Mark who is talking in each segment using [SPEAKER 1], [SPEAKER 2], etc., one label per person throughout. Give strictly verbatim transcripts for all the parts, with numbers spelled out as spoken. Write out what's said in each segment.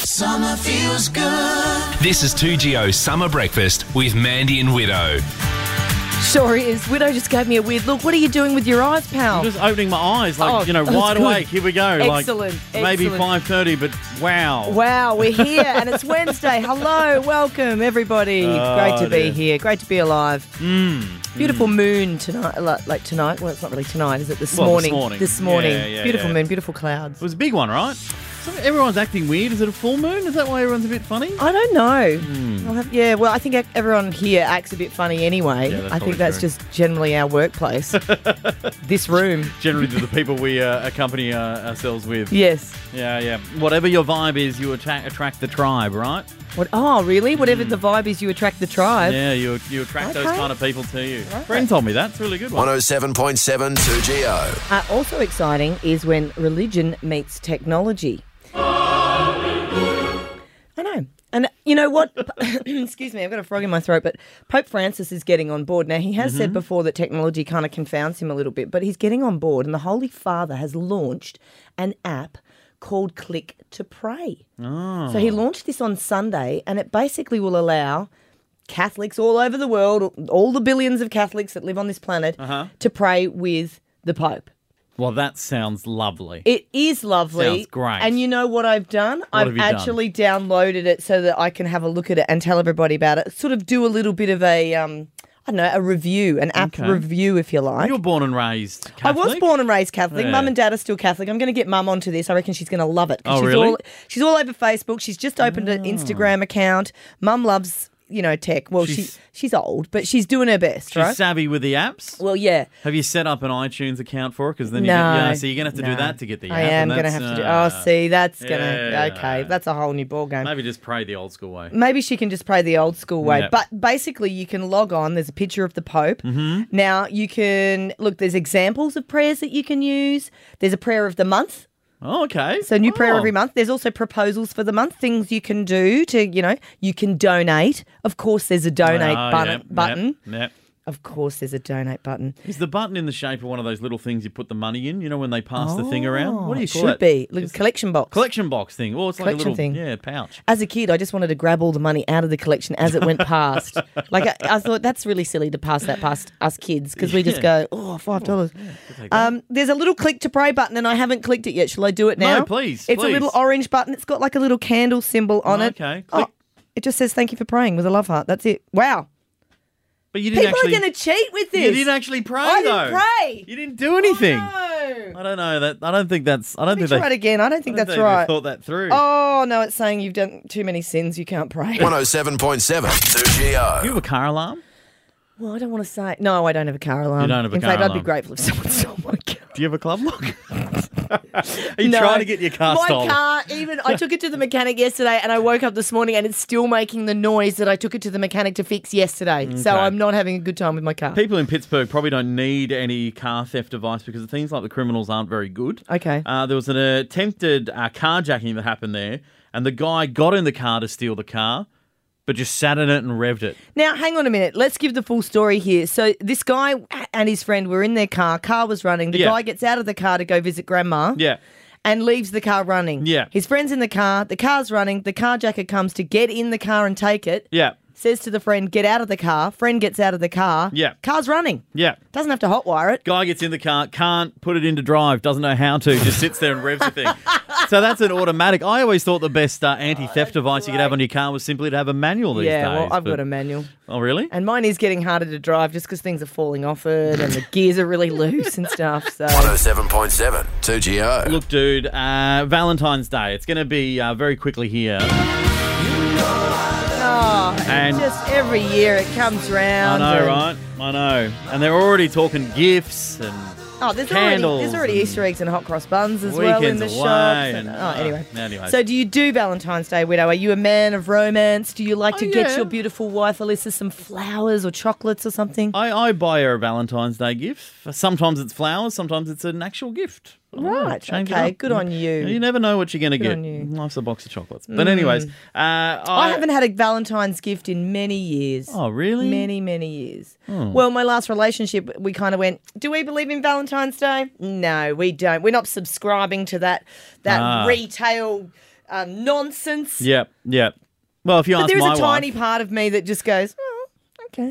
[SPEAKER 1] Summer feels good.
[SPEAKER 2] This is two G O Summer Breakfast with Mandy and Widow.
[SPEAKER 3] Sure is. Widow just gave me a weird look. What are you doing with your eyes, pal?
[SPEAKER 4] I'm just opening my eyes, like,
[SPEAKER 3] Oh,
[SPEAKER 4] you know,
[SPEAKER 3] that's
[SPEAKER 4] wide
[SPEAKER 3] good.
[SPEAKER 4] awake. Here we go.
[SPEAKER 3] Excellent,
[SPEAKER 4] Like, maybe
[SPEAKER 3] excellent.
[SPEAKER 4] five thirty, but wow.
[SPEAKER 3] Wow, we're here and it's Wednesday. Hello, welcome everybody.
[SPEAKER 4] Oh,
[SPEAKER 3] Great to be
[SPEAKER 4] dear.
[SPEAKER 3] here. Great to be alive.
[SPEAKER 4] Mm.
[SPEAKER 3] Beautiful moon tonight. Like, like tonight. Well, it's not really tonight, is it? This
[SPEAKER 4] Well, this
[SPEAKER 3] morning.
[SPEAKER 4] morning.
[SPEAKER 3] This morning.
[SPEAKER 4] Yeah, yeah,
[SPEAKER 3] beautiful
[SPEAKER 4] yeah.
[SPEAKER 3] moon, beautiful clouds.
[SPEAKER 4] It was a big one, right? So everyone's acting weird. Is it a full moon? Is that why everyone's a bit funny?
[SPEAKER 3] I don't know.
[SPEAKER 4] Hmm.
[SPEAKER 3] I'll have, yeah, well, I think everyone here acts a bit funny anyway.
[SPEAKER 4] Yeah, that's
[SPEAKER 3] I
[SPEAKER 4] probably
[SPEAKER 3] think that's
[SPEAKER 4] true.
[SPEAKER 3] just generally our workplace. This room.
[SPEAKER 4] Generally, the people we uh, accompany uh, ourselves with.
[SPEAKER 3] Yes.
[SPEAKER 4] Yeah, yeah. Whatever your vibe is, you attract, attract the tribe, right?
[SPEAKER 3] What? Oh, really? Whatever the vibe is, you attract the tribe.
[SPEAKER 4] Yeah, you you attract those
[SPEAKER 3] Okay.
[SPEAKER 4] kind of people to you.
[SPEAKER 3] Right.
[SPEAKER 4] Friend told me that. It's a really good one.
[SPEAKER 1] one oh seven point seven two G O.
[SPEAKER 3] Uh, also exciting is when religion meets technology. I know. And you know what? Excuse me, I've got a frog in my throat, but Pope Francis is getting on board. Now, he has said before that technology kind of confounds him a little bit, but he's getting on board, and the Holy Father has launched an app called Click to Pray.
[SPEAKER 4] Oh.
[SPEAKER 3] So he launched this on Sunday, and it basically will allow Catholics all over the world, all the billions of Catholics that live on this planet,
[SPEAKER 4] Uh-huh.
[SPEAKER 3] to pray with the Pope.
[SPEAKER 4] Well, that sounds lovely.
[SPEAKER 3] It is lovely.
[SPEAKER 4] Sounds great.
[SPEAKER 3] And you know what I've done? I've
[SPEAKER 4] have you done?
[SPEAKER 3] actually downloaded it so that I can have a look at it and tell everybody about it. Sort of do a little bit of a, um, I don't know, a review, an app
[SPEAKER 4] Okay.
[SPEAKER 3] review, if you like.
[SPEAKER 4] You were born and raised
[SPEAKER 3] I
[SPEAKER 4] Catholic?
[SPEAKER 3] was born and raised Catholic.
[SPEAKER 4] Yeah.
[SPEAKER 3] Mum and Dad are still Catholic. I'm going to get Mum onto this. I reckon she's going to love it. 'cause
[SPEAKER 4] Oh,
[SPEAKER 3] she's
[SPEAKER 4] really?
[SPEAKER 3] All, she's all over Facebook. She's just opened an Instagram account. Mum loves, you know, tech. Well,
[SPEAKER 4] She's-
[SPEAKER 3] she's she's old, but she's doing her best,
[SPEAKER 4] She's
[SPEAKER 3] right?
[SPEAKER 4] savvy with the apps?
[SPEAKER 3] Well, yeah.
[SPEAKER 4] Have you set up an iTunes account for her? Because then you
[SPEAKER 3] No,
[SPEAKER 4] get, yeah, so you're going to have to
[SPEAKER 3] no.
[SPEAKER 4] do that to get the app.
[SPEAKER 3] I am
[SPEAKER 4] and
[SPEAKER 3] going to
[SPEAKER 4] that's,
[SPEAKER 3] have to do.
[SPEAKER 4] uh,
[SPEAKER 3] Oh, see, that's going to.
[SPEAKER 4] yeah.
[SPEAKER 3] Okay, that's a whole new ballgame.
[SPEAKER 4] Maybe just pray the old school way.
[SPEAKER 3] Maybe she can just pray the old school way.
[SPEAKER 4] Yep.
[SPEAKER 3] But basically, you can log on. There's a picture of the Pope. Mm-hmm. Now, you can look, there's examples of prayers that you can use. There's a prayer of the month.
[SPEAKER 4] Oh, okay.
[SPEAKER 3] So, new prayer
[SPEAKER 4] Oh.
[SPEAKER 3] every month. There's also proposals for the month, things you can do to, you know, you can donate. Of course, there's a donate
[SPEAKER 4] Oh,
[SPEAKER 3] button.
[SPEAKER 4] yep,
[SPEAKER 3] button.
[SPEAKER 4] Yep, yep.
[SPEAKER 3] Of course, there's a donate button.
[SPEAKER 4] Is the button in the shape of one of those little things you put the money in? You know when they pass the thing around? What do you
[SPEAKER 3] Oh, it
[SPEAKER 4] call
[SPEAKER 3] should
[SPEAKER 4] it?
[SPEAKER 3] be. Look, collection box.
[SPEAKER 4] Collection box thing. Oh, it's like a
[SPEAKER 3] Collection
[SPEAKER 4] little
[SPEAKER 3] thing.
[SPEAKER 4] yeah pouch.
[SPEAKER 3] As a kid, I just wanted to grab all the money out of the collection as it went past. Like, I, I thought that's really silly to pass that past us kids because we just
[SPEAKER 4] Yeah.
[SPEAKER 3] go, oh, five dollars.
[SPEAKER 4] take that.
[SPEAKER 3] Um, there's a little click to pray button and I haven't clicked it yet. Shall I do it now?
[SPEAKER 4] No, please,
[SPEAKER 3] It's a
[SPEAKER 4] please.
[SPEAKER 3] little orange button. It's got like a little candle symbol on
[SPEAKER 4] Oh,
[SPEAKER 3] it.
[SPEAKER 4] okay.
[SPEAKER 3] Oh,
[SPEAKER 4] Click.
[SPEAKER 3] it just says thank you for praying with a love heart. That's it. Wow.
[SPEAKER 4] But you didn't
[SPEAKER 3] People
[SPEAKER 4] actually.
[SPEAKER 3] are going to cheat with this.
[SPEAKER 4] You didn't actually pray
[SPEAKER 3] I
[SPEAKER 4] though.
[SPEAKER 3] didn't pray.
[SPEAKER 4] You didn't do anything.
[SPEAKER 3] Oh, no.
[SPEAKER 4] I don't know that. I don't think that's. I don't
[SPEAKER 3] Let me
[SPEAKER 4] think
[SPEAKER 3] try
[SPEAKER 4] they.
[SPEAKER 3] it again. I don't think
[SPEAKER 4] I don't
[SPEAKER 3] that's
[SPEAKER 4] think they
[SPEAKER 3] right.
[SPEAKER 4] Thought that through.
[SPEAKER 3] Oh, no, it's saying you've done too many sins. You can't pray.
[SPEAKER 1] one oh seven point seven two G O.
[SPEAKER 4] You have a car alarm?
[SPEAKER 3] Well, I don't want to say. No, I don't have a car alarm.
[SPEAKER 4] You don't have a
[SPEAKER 3] In
[SPEAKER 4] car
[SPEAKER 3] fact, I'd be
[SPEAKER 4] alarm.
[SPEAKER 3] grateful if someone stole my car.
[SPEAKER 4] Do you have a club lock? Are you
[SPEAKER 3] No.
[SPEAKER 4] trying to get your car
[SPEAKER 3] My
[SPEAKER 4] stolen?
[SPEAKER 3] car, even I took it to the mechanic yesterday, and I woke up this morning, and it's still making the noise that I took it to the mechanic to fix yesterday. So
[SPEAKER 4] Okay.
[SPEAKER 3] I'm not having a good time with my car.
[SPEAKER 4] People in Pittsburgh probably don't need any car theft advice because it seems like the criminals aren't very good.
[SPEAKER 3] Okay.
[SPEAKER 4] Uh, there was an attempted uh, carjacking that happened there, and the guy got in the car to steal the car, but just sat in it and revved it.
[SPEAKER 3] Now, hang on a minute. Let's give the full story here. So this guy and his friend were in their car. Car was running. The
[SPEAKER 4] Yeah.
[SPEAKER 3] guy gets out of the car to go visit grandma.
[SPEAKER 4] Yeah.
[SPEAKER 3] And leaves the car running.
[SPEAKER 4] Yeah.
[SPEAKER 3] His friend's in the car. The car's running. The carjacker comes to get in the car and take it.
[SPEAKER 4] Yeah.
[SPEAKER 3] Says to the friend, get out of the car. Friend gets out of the car.
[SPEAKER 4] Yeah.
[SPEAKER 3] Car's running.
[SPEAKER 4] Yeah.
[SPEAKER 3] Doesn't have to hotwire it.
[SPEAKER 4] Guy gets in the car, can't put it into drive, doesn't know how to, just sits there and revs the thing. So that's an automatic. I always thought the best uh, anti-theft device you could have on your car was simply to have a manual these
[SPEAKER 3] yeah,
[SPEAKER 4] days.
[SPEAKER 3] well, I've
[SPEAKER 4] but-
[SPEAKER 3] got a manual.
[SPEAKER 4] Oh, really?
[SPEAKER 3] And mine is getting harder to drive just because things are falling off it and the gears are really loose and stuff. So
[SPEAKER 1] one oh seven point seven two G O.
[SPEAKER 4] Look, dude, uh, Valentine's Day. It's going to be uh, very quickly here.
[SPEAKER 3] oh,
[SPEAKER 4] And-
[SPEAKER 3] just every year it comes
[SPEAKER 4] I
[SPEAKER 3] round.
[SPEAKER 4] know,
[SPEAKER 3] and-
[SPEAKER 4] right? I know. And they're already talking gifts and
[SPEAKER 3] Oh, there's already,
[SPEAKER 4] candles.
[SPEAKER 3] there's already
[SPEAKER 4] and
[SPEAKER 3] Easter eggs and hot cross buns as well in
[SPEAKER 4] weekends
[SPEAKER 3] the
[SPEAKER 4] away
[SPEAKER 3] shops.
[SPEAKER 4] and-
[SPEAKER 3] And, oh, anyway.
[SPEAKER 4] uh, anyway.
[SPEAKER 3] So do you do Valentine's Day, Widow? Are you a man of romance? Do you like
[SPEAKER 4] Oh,
[SPEAKER 3] to get
[SPEAKER 4] yeah.
[SPEAKER 3] your beautiful wife, Alyssa, some flowers or chocolates or something?
[SPEAKER 4] I, I buy her a Valentine's Day gift. Sometimes it's flowers, sometimes it's an actual gift. I don't know,
[SPEAKER 3] Right,
[SPEAKER 4] change it
[SPEAKER 3] okay,
[SPEAKER 4] up.
[SPEAKER 3] good on you.
[SPEAKER 4] You never know what you're going to
[SPEAKER 3] Good
[SPEAKER 4] get.
[SPEAKER 3] on you.
[SPEAKER 4] Life's a box of chocolates. But anyways, uh, I,
[SPEAKER 3] I haven't had a Valentine's gift in many years.
[SPEAKER 4] Oh, really?
[SPEAKER 3] Many, many years. Well, my last relationship, we kind of went, do we believe in Valentine's Day? No, we don't. We're not subscribing to that that
[SPEAKER 4] Ah.
[SPEAKER 3] retail um, nonsense.
[SPEAKER 4] Yep, yep. Well, if you
[SPEAKER 3] But
[SPEAKER 4] ask
[SPEAKER 3] there's
[SPEAKER 4] my
[SPEAKER 3] a tiny
[SPEAKER 4] wife,
[SPEAKER 3] part of me that just goes, oh, okay.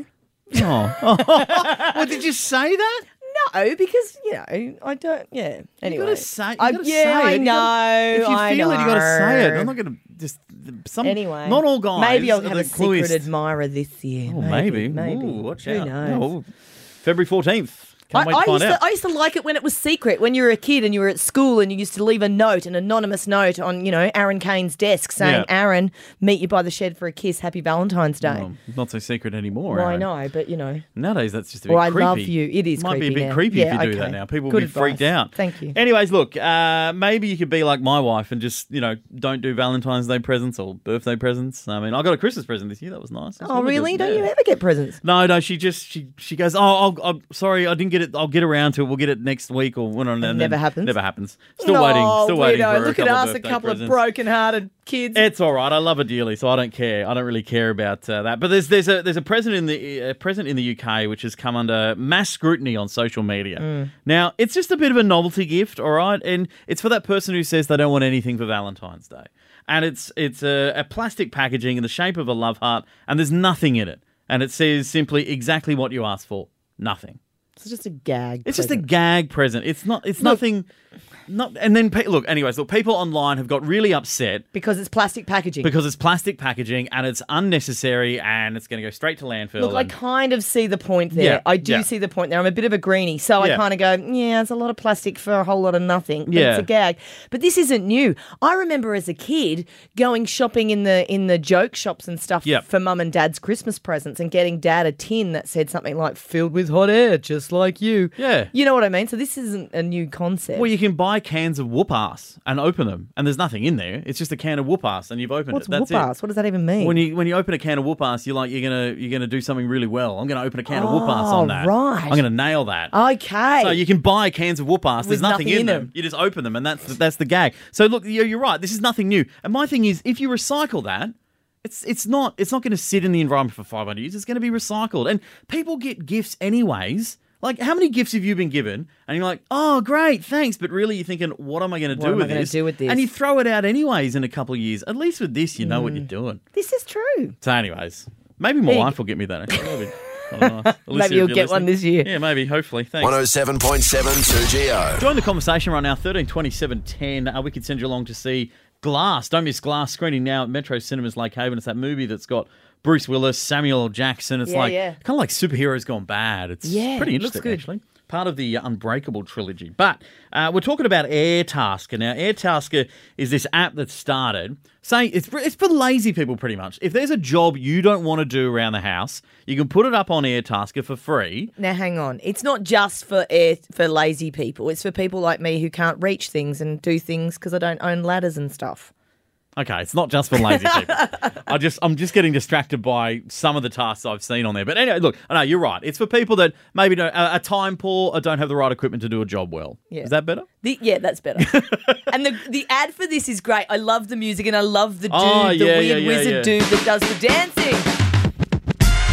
[SPEAKER 4] oh, well, did you say that?
[SPEAKER 3] No, because, you know, I don't, yeah. Anyway.
[SPEAKER 4] You gotta say, you
[SPEAKER 3] I-
[SPEAKER 4] gotta
[SPEAKER 3] yeah,
[SPEAKER 4] say
[SPEAKER 3] I
[SPEAKER 4] it. You
[SPEAKER 3] know,
[SPEAKER 4] gotta- if you
[SPEAKER 3] I
[SPEAKER 4] feel it, you gotta say it.
[SPEAKER 3] know.
[SPEAKER 4] I'm not gonna just some.
[SPEAKER 3] Anyway.
[SPEAKER 4] not all guys.
[SPEAKER 3] Maybe I'll
[SPEAKER 4] are
[SPEAKER 3] have
[SPEAKER 4] the
[SPEAKER 3] a secret
[SPEAKER 4] clueiest.
[SPEAKER 3] admirer this year.
[SPEAKER 4] Oh,
[SPEAKER 3] maybe.
[SPEAKER 4] maybe.
[SPEAKER 3] Maybe.
[SPEAKER 4] Ooh, watch
[SPEAKER 3] Who
[SPEAKER 4] out.
[SPEAKER 3] knows?
[SPEAKER 4] Oh, February fourteenth.
[SPEAKER 3] I,
[SPEAKER 4] Can't wait to
[SPEAKER 3] I
[SPEAKER 4] find
[SPEAKER 3] used
[SPEAKER 4] out.
[SPEAKER 3] to, I used to like it when it was secret, when you were a kid and you were at school and you used to leave a note, an anonymous note on, you know, Aaron Kane's desk saying,
[SPEAKER 4] Yeah.
[SPEAKER 3] Aaron, meet you by the shed for a kiss. Happy Valentine's Day.
[SPEAKER 4] Well, not so secret anymore.
[SPEAKER 3] well, I
[SPEAKER 4] Aaron.
[SPEAKER 3] know, but, you know.
[SPEAKER 4] Nowadays, that's just a bit
[SPEAKER 3] Well, I
[SPEAKER 4] creepy.
[SPEAKER 3] love you. It is
[SPEAKER 4] Might be a
[SPEAKER 3] creepy
[SPEAKER 4] bit
[SPEAKER 3] now.
[SPEAKER 4] creepy
[SPEAKER 3] Yeah,
[SPEAKER 4] if you do that
[SPEAKER 3] okay.
[SPEAKER 4] now. People
[SPEAKER 3] Good
[SPEAKER 4] will be freaked
[SPEAKER 3] advice.
[SPEAKER 4] out.
[SPEAKER 3] Thank you.
[SPEAKER 4] Anyways, look, uh, maybe you could be like my wife and just, you know, don't do Valentine's Day presents or birthday presents. I mean, I got a Christmas present this year. That was nice. It was
[SPEAKER 3] Oh, really?
[SPEAKER 4] good.
[SPEAKER 3] Don't
[SPEAKER 4] Yeah.
[SPEAKER 3] you ever get presents?
[SPEAKER 4] No, no. She just she she goes. Oh, I'll, I'll, sorry, I didn't get it. I'll get around to it. We'll get it next week or when. And then,
[SPEAKER 3] never happens?
[SPEAKER 4] Never happens. Still
[SPEAKER 3] no,
[SPEAKER 4] waiting. Still waiting
[SPEAKER 3] widow.
[SPEAKER 4] for a
[SPEAKER 3] Look at
[SPEAKER 4] couple
[SPEAKER 3] us,
[SPEAKER 4] of
[SPEAKER 3] a
[SPEAKER 4] birthday
[SPEAKER 3] couple
[SPEAKER 4] presents.
[SPEAKER 3] of broken-hearted kids.
[SPEAKER 4] It's all right. I love her dearly, so I don't care. I don't really care about uh, that. But there's there's a there's a president in the uh, president in the U K which has come under mass scrutiny on social media.
[SPEAKER 3] Mm.
[SPEAKER 4] Now it's just a bit of a novelty gift, all right, and it's for that person who says they don't want anything for Valentine's Day, and it's it's a, a plastic packaging in the shape of a love heart, and there's nothing in it, and it says simply exactly what you asked for, nothing.
[SPEAKER 3] It's just a gag.
[SPEAKER 4] It's just a
[SPEAKER 3] present.
[SPEAKER 4] gag present. It's not. It's
[SPEAKER 3] Look-
[SPEAKER 4] nothing. Not and then pe- look. Anyways, look. People online have got really upset
[SPEAKER 3] Because it's plastic packaging.
[SPEAKER 4] because it's plastic packaging and it's unnecessary and it's going to go straight to landfill.
[SPEAKER 3] Look, I
[SPEAKER 4] and-
[SPEAKER 3] kind of see the point there.
[SPEAKER 4] Yeah,
[SPEAKER 3] I do
[SPEAKER 4] yeah.
[SPEAKER 3] see the point there. I'm a bit of a greenie, so
[SPEAKER 4] Yeah.
[SPEAKER 3] I kind of go, yeah, it's a lot of plastic for a whole lot of nothing. But
[SPEAKER 4] Yeah.
[SPEAKER 3] it's a gag. But this isn't new. I remember as a kid going shopping in the in the joke shops and stuff
[SPEAKER 4] Yep.
[SPEAKER 3] for mum and dad's Christmas presents and getting dad a tin that said something like "filled with hot air, just like you."
[SPEAKER 4] Yeah.
[SPEAKER 3] You know what I mean? So this isn't a new concept.
[SPEAKER 4] Well, you can buy cans of whoop ass and open them, and there's nothing in there. It's just a can of whoop ass, and you've opened
[SPEAKER 3] What's
[SPEAKER 4] it. That's
[SPEAKER 3] whoop
[SPEAKER 4] it.
[SPEAKER 3] ass? What does that even mean?
[SPEAKER 4] When you when you open a can of whoop ass, you're like you're gonna you're gonna do something really well. I'm gonna open a can of whoop ass
[SPEAKER 3] Oh,
[SPEAKER 4] on that.
[SPEAKER 3] right.
[SPEAKER 4] I'm gonna nail that.
[SPEAKER 3] okay.
[SPEAKER 4] So you can buy cans of whoop ass. There's
[SPEAKER 3] With
[SPEAKER 4] nothing,
[SPEAKER 3] nothing
[SPEAKER 4] in
[SPEAKER 3] in
[SPEAKER 4] them.
[SPEAKER 3] them.
[SPEAKER 4] You just open them, and that's that's the gag. So look, you're, you're right. This is nothing new. And my thing is, if you recycle that, it's it's not it's not going to sit in the environment for five hundred years. It's going to be recycled. And people get gifts anyways. Like, how many gifts have you been given? And you're like, oh, great, thanks. But really, you're thinking, what am I going to do
[SPEAKER 3] am I
[SPEAKER 4] with
[SPEAKER 3] gonna
[SPEAKER 4] this?
[SPEAKER 3] do with this?
[SPEAKER 4] And you throw it out anyways in a couple of years. At least with this, you know what you're doing.
[SPEAKER 3] this is true.
[SPEAKER 4] So, anyways, maybe my
[SPEAKER 3] There you
[SPEAKER 4] wife will get me that. Actually. That'll be kinda nice. Alicia,
[SPEAKER 3] Maybe
[SPEAKER 4] if
[SPEAKER 3] you'll
[SPEAKER 4] you're
[SPEAKER 3] get one
[SPEAKER 4] listening.
[SPEAKER 3] this year.
[SPEAKER 4] Yeah, maybe. Hopefully. Thanks.
[SPEAKER 1] one oh seven point seven two G O.
[SPEAKER 4] Join the conversation right now, thirteen twenty-seven ten. Uh, we could send you along to see Glass. Don't miss Glass, screening now at Metro Cinemas Lake Haven. It's that movie that's got Bruce Willis, Samuel L. Jackson. It's
[SPEAKER 3] Yeah,
[SPEAKER 4] like
[SPEAKER 3] yeah.
[SPEAKER 4] kind of like superheroes gone bad. It's
[SPEAKER 3] Yeah,
[SPEAKER 4] pretty
[SPEAKER 3] it looks
[SPEAKER 4] interesting,
[SPEAKER 3] good.
[SPEAKER 4] actually. Part of the uh, Unbreakable trilogy. But uh, we're talking about AirTasker. Now, AirTasker is this app that's started. Say it's for, it's for lazy people, pretty much. If there's a job you don't want to do around the house, you can put it up on AirTasker for free.
[SPEAKER 3] Now, hang on. It's not just for air, for lazy people. It's for people like me who can't reach things and do things because I don't own ladders and stuff.
[SPEAKER 4] Okay, it's not just for lazy people. I just, I'm just getting distracted by some of the tasks I've seen on there. But anyway, look, I know you're right. It's for people that maybe don't, are, are time poor or don't have the right equipment to do a job well.
[SPEAKER 3] Yeah.
[SPEAKER 4] Is that better?
[SPEAKER 3] The, yeah, that's better. And the the ad for this is great. I love the music and I love the dude,
[SPEAKER 4] Oh,
[SPEAKER 3] the
[SPEAKER 4] yeah,
[SPEAKER 3] weird
[SPEAKER 4] yeah, yeah,
[SPEAKER 3] wizard
[SPEAKER 4] yeah.
[SPEAKER 3] dude that does the dancing.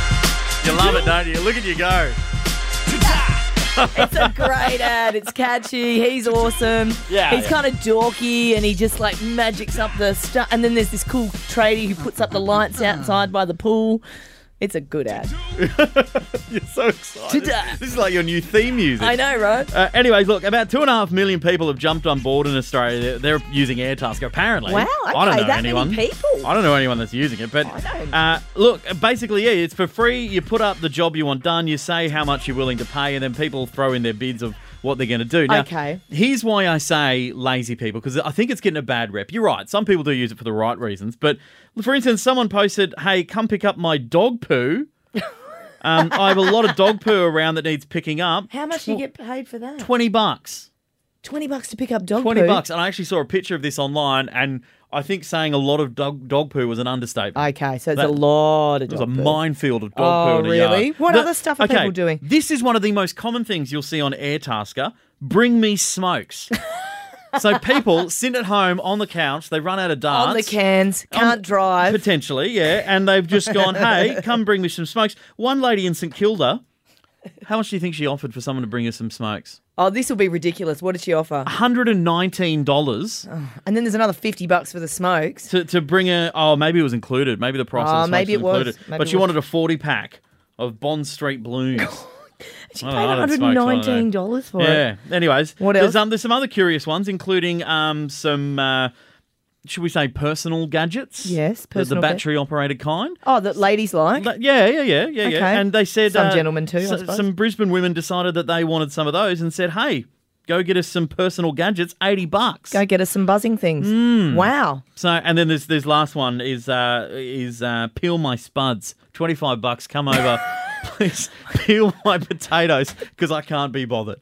[SPEAKER 4] You love it, don't you? Look at you go.
[SPEAKER 3] It's a great ad. It's catchy. He's awesome.
[SPEAKER 4] Yeah,
[SPEAKER 3] He's
[SPEAKER 4] yeah.
[SPEAKER 3] kind of dorky and he just like magics up the stuff. And then there's this cool tradie who puts up the lights outside by the pool. It's a good ad.
[SPEAKER 4] You're so excited.
[SPEAKER 3] Ta-da.
[SPEAKER 4] This is like your new theme music.
[SPEAKER 3] I know, right?
[SPEAKER 4] Uh, anyways, look, about two and a half million people have jumped on board in Australia. They're, they're using AirTasker, apparently.
[SPEAKER 3] Wow,
[SPEAKER 4] I don't
[SPEAKER 3] okay,
[SPEAKER 4] know
[SPEAKER 3] that many
[SPEAKER 4] anyone.
[SPEAKER 3] people.
[SPEAKER 4] I don't know anyone that's using it, but
[SPEAKER 3] I don't.
[SPEAKER 4] uh, look, basically, yeah, it's for free. You put up the job you want done. You say how much you're willing to pay, and then people throw in their bids of what they're going to do. Now,
[SPEAKER 3] Okay.
[SPEAKER 4] here's why I say lazy people, because I think it's getting a bad rep. You're right. Some people do use it for the right reasons, but for instance, someone posted, "Hey, come pick up my dog poo." Um, I have a lot of dog poo around that needs picking up.
[SPEAKER 3] How much do you get paid for that?
[SPEAKER 4] Twenty bucks.
[SPEAKER 3] twenty bucks to pick up dog
[SPEAKER 4] Twenty
[SPEAKER 3] poo?
[SPEAKER 4] bucks. And I actually saw a picture of this online, and I think saying a lot of dog dog poo was an understatement.
[SPEAKER 3] Okay, so it's
[SPEAKER 4] That-
[SPEAKER 3] a lot of
[SPEAKER 4] It was
[SPEAKER 3] dog
[SPEAKER 4] a
[SPEAKER 3] poo.
[SPEAKER 4] minefield of dog
[SPEAKER 3] Oh,
[SPEAKER 4] poo in a
[SPEAKER 3] really?
[SPEAKER 4] yard.
[SPEAKER 3] What
[SPEAKER 4] The-
[SPEAKER 3] other stuff are
[SPEAKER 4] okay,
[SPEAKER 3] people doing?
[SPEAKER 4] This is one of the most common things you'll see on AirTasker. Bring me smokes. So people sit at home on the couch, they run out of darts.
[SPEAKER 3] On the cans, can't
[SPEAKER 4] Um,
[SPEAKER 3] drive.
[SPEAKER 4] Potentially, yeah. And they've just gone, hey, come bring me some smokes. One lady in St Kilda, how much do you think she offered for someone to bring her some smokes?
[SPEAKER 3] Oh, this will be ridiculous. What did she offer?
[SPEAKER 4] one hundred nineteen dollars
[SPEAKER 3] And then there's another fifty bucks for the smokes.
[SPEAKER 4] to, to bring a... Oh, maybe it was included. Maybe the price
[SPEAKER 3] Oh,
[SPEAKER 4] of the smokes
[SPEAKER 3] maybe
[SPEAKER 4] was
[SPEAKER 3] it was.
[SPEAKER 4] included.
[SPEAKER 3] Maybe
[SPEAKER 4] but
[SPEAKER 3] it
[SPEAKER 4] she
[SPEAKER 3] was.
[SPEAKER 4] wanted a forty-pack of Bond Street Blooms.
[SPEAKER 3] She
[SPEAKER 4] I
[SPEAKER 3] paid
[SPEAKER 4] don't know, I
[SPEAKER 3] one
[SPEAKER 4] don't
[SPEAKER 3] hundred
[SPEAKER 4] smoke, so I don't know.
[SPEAKER 3] nineteen dollars for it.
[SPEAKER 4] Yeah. Anyways,
[SPEAKER 3] What
[SPEAKER 4] there's,
[SPEAKER 3] else?
[SPEAKER 4] um, there's some other curious ones, including um, some... Uh, should we say personal gadgets?
[SPEAKER 3] Yes,
[SPEAKER 4] The-
[SPEAKER 3] personal
[SPEAKER 4] The
[SPEAKER 3] ga-
[SPEAKER 4] battery-operated kind.
[SPEAKER 3] Oh, that ladies like.
[SPEAKER 4] But yeah, yeah, yeah, yeah, yeah.
[SPEAKER 3] Okay.
[SPEAKER 4] And they said...
[SPEAKER 3] Some
[SPEAKER 4] uh,
[SPEAKER 3] gentlemen too, I
[SPEAKER 4] s-
[SPEAKER 3] suppose.
[SPEAKER 4] Some Brisbane women decided that they wanted some of those and said, hey, go get us some personal gadgets, eighty bucks.
[SPEAKER 3] Go get us some buzzing things.
[SPEAKER 4] Hmm.
[SPEAKER 3] Wow.
[SPEAKER 4] So, and then there's this last one is uh, is uh, peel my spuds, twenty-five bucks. Come over, please peel my potatoes because I can't be bothered.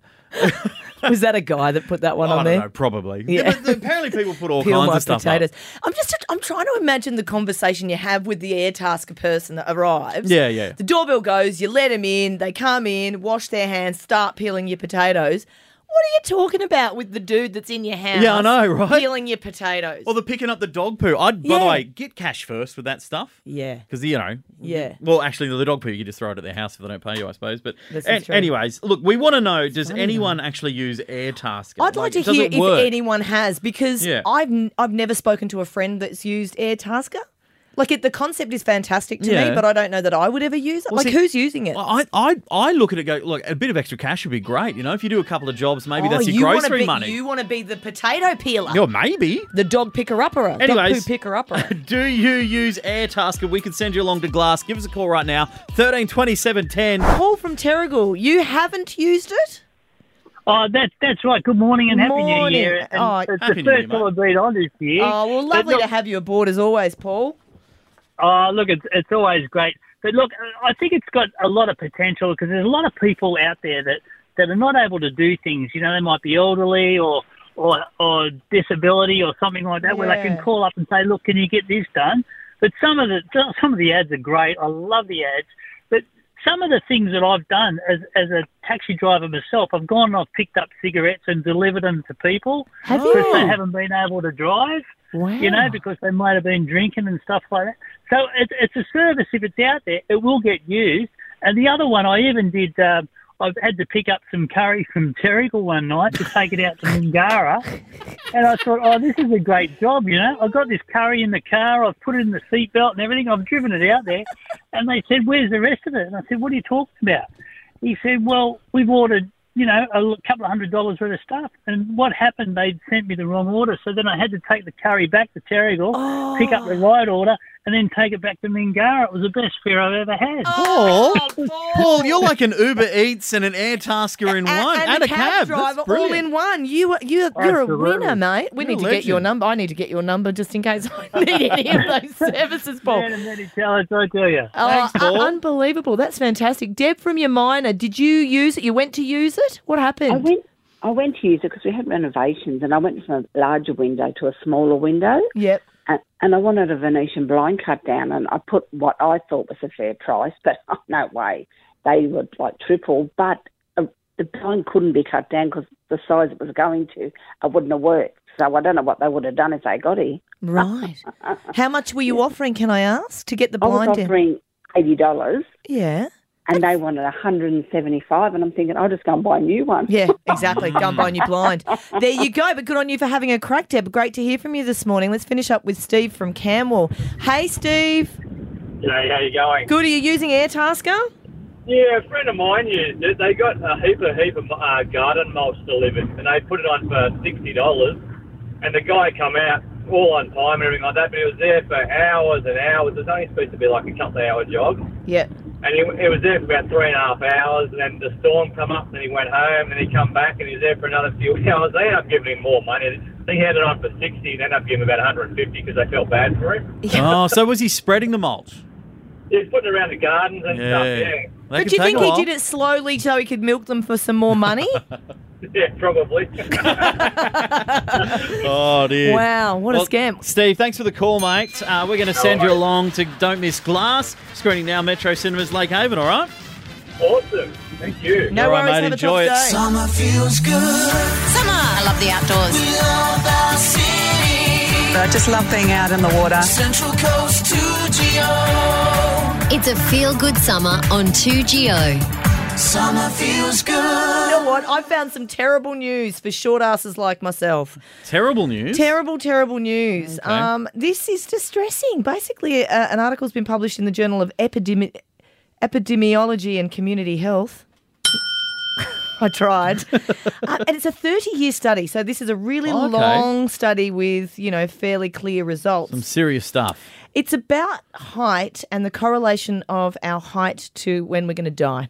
[SPEAKER 3] Was that a guy that put that one
[SPEAKER 4] I
[SPEAKER 3] on
[SPEAKER 4] don't
[SPEAKER 3] there?
[SPEAKER 4] know, probably.
[SPEAKER 3] Yeah.
[SPEAKER 4] Yeah, but apparently people put all
[SPEAKER 3] Peel
[SPEAKER 4] kinds
[SPEAKER 3] my
[SPEAKER 4] of stuff
[SPEAKER 3] potatoes.
[SPEAKER 4] up.
[SPEAKER 3] I'm just I'm trying to imagine the conversation you have with the Airtasker person that arrives.
[SPEAKER 4] Yeah, yeah.
[SPEAKER 3] The doorbell goes, you let them in, they come in, wash their hands, start peeling your potatoes. What are you talking about with the dude that's in your house?
[SPEAKER 4] Yeah, I know, right?
[SPEAKER 3] Peeling your potatoes.
[SPEAKER 4] Or the picking up the dog poo. I'd, by
[SPEAKER 3] Yeah.
[SPEAKER 4] the way, get cash first with that stuff.
[SPEAKER 3] yeah.
[SPEAKER 4] Because, you know.
[SPEAKER 3] Yeah.
[SPEAKER 4] Well, actually, the dog poo, you just throw it at their house if they don't pay you, I suppose. But
[SPEAKER 3] This is
[SPEAKER 4] an-
[SPEAKER 3] true.
[SPEAKER 4] anyways, look, we want to know, does
[SPEAKER 3] funny,
[SPEAKER 4] anyone actually use Airtasker?
[SPEAKER 3] I'd like, to
[SPEAKER 4] does
[SPEAKER 3] hear
[SPEAKER 4] it
[SPEAKER 3] if
[SPEAKER 4] work?
[SPEAKER 3] anyone has, because
[SPEAKER 4] Yeah.
[SPEAKER 3] I've n- I've never spoken to a friend that's used Airtasker. Like, it, the concept is fantastic to
[SPEAKER 4] Yeah.
[SPEAKER 3] me, but I don't know that I would ever use it.
[SPEAKER 4] Well,
[SPEAKER 3] like,
[SPEAKER 4] see,
[SPEAKER 3] who's using it?
[SPEAKER 4] I, I I look at it go, look, a bit of extra cash would be great. You know, if you do a couple of jobs, maybe
[SPEAKER 3] Oh,
[SPEAKER 4] that's your
[SPEAKER 3] you wanna
[SPEAKER 4] grocery
[SPEAKER 3] be,
[SPEAKER 4] money.
[SPEAKER 3] You want to be the potato peeler.
[SPEAKER 4] Yeah, maybe.
[SPEAKER 3] The dog picker-upper. Dog
[SPEAKER 4] Anyways.
[SPEAKER 3] poo picker-upper.
[SPEAKER 4] Do you use Airtasker? We can send you along to Glass. Give us a call right now. thirteen twenty-seven ten.
[SPEAKER 3] Paul from Terrigal, you haven't used it?
[SPEAKER 5] Oh, that's that's right. Good morning and happy
[SPEAKER 3] Morning.
[SPEAKER 5] New Year. And
[SPEAKER 3] Oh,
[SPEAKER 5] it's
[SPEAKER 4] Happy
[SPEAKER 5] the
[SPEAKER 4] New Year,
[SPEAKER 5] first time
[SPEAKER 4] mate.
[SPEAKER 5] I've been on this year.
[SPEAKER 3] Oh, well,
[SPEAKER 5] But
[SPEAKER 3] lovely
[SPEAKER 5] look-
[SPEAKER 3] to have you aboard as always, Paul.
[SPEAKER 5] Oh, look, it's it's always great. But look, I think it's got a lot of potential because there's a lot of people out there that, that are not able to do things. You know, they might be elderly or or or disability or something like that, where they can
[SPEAKER 3] Yeah.
[SPEAKER 5] call up and say, "Look, can you get this done?" But some of the some of the ads are great. I love the ads. But some of the things that I've done as as a taxi driver myself, I've gone and I've picked up cigarettes and delivered them to people
[SPEAKER 3] Have
[SPEAKER 5] because
[SPEAKER 3] you?
[SPEAKER 5] they haven't been able to drive.
[SPEAKER 3] Wow.
[SPEAKER 5] You know, because they might have been drinking and stuff like that. So it's, it's a service. If it's out there, it will get used. And the other one, I even did, uh, I've had to pick up some curry from Terrigal one night to take it out to Mingara. And I thought, oh, this is a great job, you know. I've got this curry in the car. I've put it in the seatbelt and everything. I've driven it out there. And they said, where's the rest of it? And I said, what are you talking about? He said, well, we've ordered, you know, a couple of hundred dollars worth of stuff. And what happened, they'd sent me the wrong order. So then I had to take the curry back to Terrigal,
[SPEAKER 3] Oh.
[SPEAKER 5] pick up the right order, and then take it back to Mingara. It was the best fare I've ever had.
[SPEAKER 3] Oh,
[SPEAKER 4] Paul,
[SPEAKER 3] Paul.
[SPEAKER 4] Paul, you're like an Uber Eats and an Airtasker in
[SPEAKER 3] A-
[SPEAKER 4] one,
[SPEAKER 3] and,
[SPEAKER 4] and,
[SPEAKER 3] a
[SPEAKER 4] a cab.
[SPEAKER 3] driver
[SPEAKER 4] That's
[SPEAKER 3] all
[SPEAKER 4] brilliant.
[SPEAKER 3] in one. You, you, you're a
[SPEAKER 5] Absolutely.
[SPEAKER 3] winner, mate. We
[SPEAKER 4] You're
[SPEAKER 3] need
[SPEAKER 4] a
[SPEAKER 3] to get your
[SPEAKER 4] legend.
[SPEAKER 3] number. I need to get your number just in case I need any of those services, Paul.
[SPEAKER 5] Man, and many talents, I tell you.
[SPEAKER 3] Oh,
[SPEAKER 4] Thanks, Paul.
[SPEAKER 3] un- unbelievable. That's fantastic. Deb from your minor, did you use it? You went to use it? What happened?
[SPEAKER 6] I went. I went to use it because we had renovations, and I went from a larger window to a smaller window,
[SPEAKER 3] Yep.
[SPEAKER 6] and, and I wanted a Venetian blind cut down, and I put what I thought was a fair price, but oh, no way, they were like triple. But uh, the blind couldn't be cut down because the size it was going to, it wouldn't have worked. So I don't know what they would have done if they got it.
[SPEAKER 3] Right. How much were you offering, can I ask, to get the
[SPEAKER 6] I was
[SPEAKER 3] blind in?
[SPEAKER 6] offering eighty dollars,
[SPEAKER 3] Yeah.
[SPEAKER 6] and they wanted one hundred seventy-five, and I'm thinking, I'll just go and buy a new one.
[SPEAKER 3] Yeah, exactly. Go and buy a new blind. There you go. But good on you for having a crack, Deb. Great to hear from you this morning. Let's finish up with Steve from Camwell. Hey, Steve.
[SPEAKER 7] G'day, how you going?
[SPEAKER 3] Good. Are you using Airtasker?
[SPEAKER 7] Yeah, a friend of mine used it. They got a heap of heap of uh, garden mulch delivered, and they put it on for sixty dollars. And the guy come out all on time and everything like that, but he was there for hours and hours. It's only supposed to be like a couple of hour job.
[SPEAKER 3] Yeah.
[SPEAKER 7] And he, he was there for about three and a half hours, and then the storm come up, and then he went home, and he come back, and he was there for another few hours. They ended up giving him more money. They had it on for sixty, they ended up giving him about one hundred fifty because they felt bad for him.
[SPEAKER 4] Oh, so was he spreading the mulch?
[SPEAKER 7] He's putting it around the gardens and stuff, yeah.
[SPEAKER 4] They
[SPEAKER 3] But
[SPEAKER 4] could
[SPEAKER 3] do you
[SPEAKER 4] take
[SPEAKER 3] think
[SPEAKER 4] a
[SPEAKER 3] he
[SPEAKER 4] while.
[SPEAKER 3] did it slowly so he could milk them for some more money?
[SPEAKER 7] Yeah, probably.
[SPEAKER 4] Oh, dear.
[SPEAKER 3] Wow, what
[SPEAKER 4] Well,
[SPEAKER 3] a scam.
[SPEAKER 4] Steve, thanks for the call, mate. Uh, we're going to send you along to Don't Miss Glass, screening now Metro Cinemas Lake Haven, all right?
[SPEAKER 7] Awesome. Thank you.
[SPEAKER 3] No
[SPEAKER 4] All right,
[SPEAKER 3] worries,
[SPEAKER 4] mate,
[SPEAKER 3] have
[SPEAKER 4] enjoy
[SPEAKER 3] a
[SPEAKER 4] it.
[SPEAKER 3] tough day.
[SPEAKER 1] Summer feels good.
[SPEAKER 8] Summer. I love the outdoors.
[SPEAKER 1] We love our city.
[SPEAKER 9] I just love being out in the water.
[SPEAKER 1] Central Coast two G O.
[SPEAKER 8] It's a feel-good summer on two G O.
[SPEAKER 1] Summer feels good.
[SPEAKER 3] You know what? I found some terrible news for short asses like myself.
[SPEAKER 4] Terrible news.
[SPEAKER 3] Terrible, terrible news.
[SPEAKER 4] Okay.
[SPEAKER 3] Um, this is distressing. Basically, uh, an article's been published in the Journal of Epidemi- Epidemiology and Community Health. I tried. uh, and it's a thirty-year study, so this is a really
[SPEAKER 4] Okay.
[SPEAKER 3] long study with, you know, fairly clear results.
[SPEAKER 4] Some serious stuff.
[SPEAKER 3] It's about height and the correlation of our height to when we're going to die.